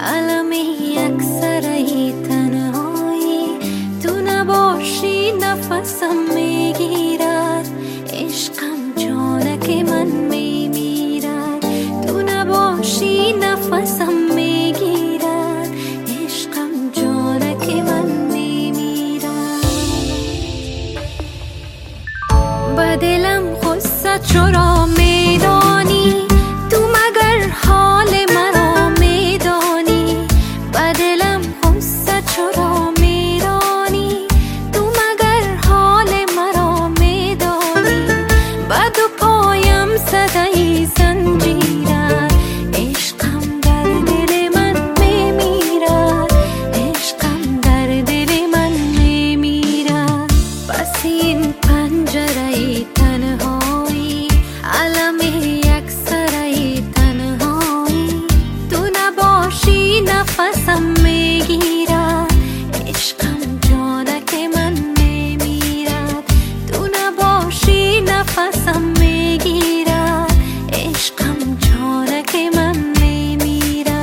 عالمی اکثری تنهایی، تو نباشی نفسم میگیرد، عشقم جانک من میمیرد. تو نباشی نفسم میگیرد، عشقم جانک من میمیرد. با دلم غصه چرا میدانی، تو مگر حال مرا میدانی. با دلم غصه چرا میدانی، تو مگر حال مرا میدانی. با دو پایم صدای زنجیرد، عشقم در دل من میمیرد، عشقم در دل من میمیرد. بس این پنجره تنهایی، عالمی اکثری تنهایی، تو نباشی نفسم میگیرد، عشقم جانک من میمیرد. تو نباشی نفسم میگیرد، عشقم جانک من میمیرد.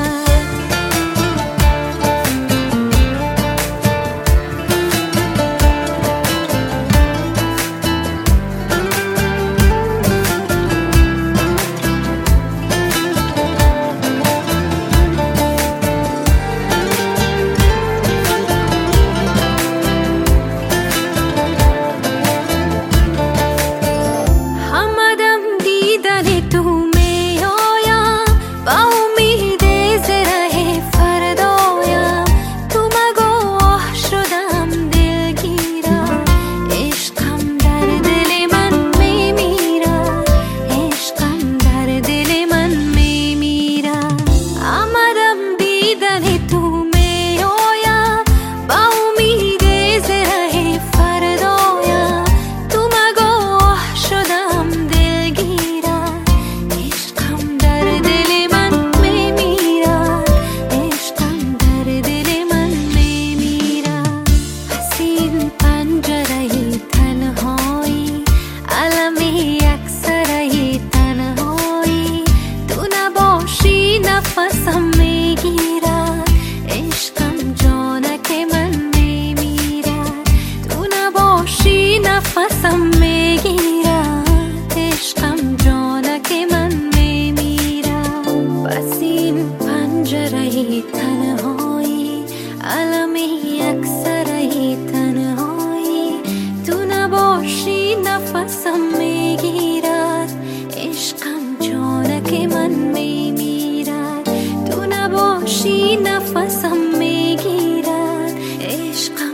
نفسم میگیرد، عشقم جانک من میمیرد. تو نباشی نفسم میگیرد، عشقم جانک من میمیرد. بس این پنجره تنهایی، عالمی اکثری تنهایی، تو نباشی نفسم میگیرد، عشقم جانک من میمیرد. تو نباشی نفسم میگیرد، عشقم